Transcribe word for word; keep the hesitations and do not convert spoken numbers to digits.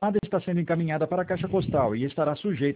está sendo encaminhada para a caixa postal e estará sujeita